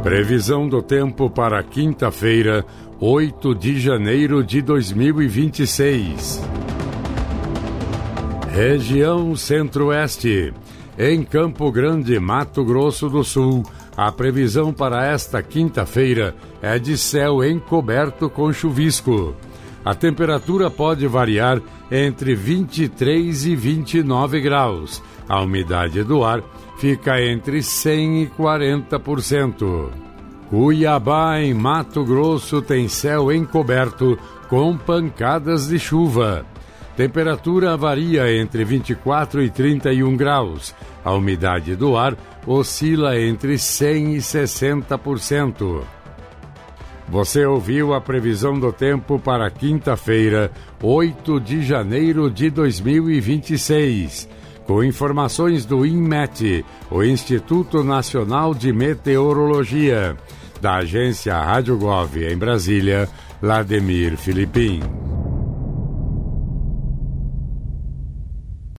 Previsão do tempo para quinta-feira, 8 de janeiro de 2026. Região Centro-Oeste. Em Campo Grande, Mato Grosso do Sul, a previsão para esta quinta-feira é de céu encoberto com chuvisco. A temperatura pode variar entre 23 e 29 graus. A umidade do ar fica entre 100% e 40%. Cuiabá, em Mato Grosso, tem céu encoberto com pancadas de chuva. Temperatura varia entre 24 e 31 graus. A umidade do ar oscila entre 100% e 60%. Você ouviu a previsão do tempo para quinta-feira, 8 de janeiro de 2026. Com informações do INMET, o Instituto Nacional de Meteorologia. Da agência Rádio Gov em Brasília, Lademir Filipim.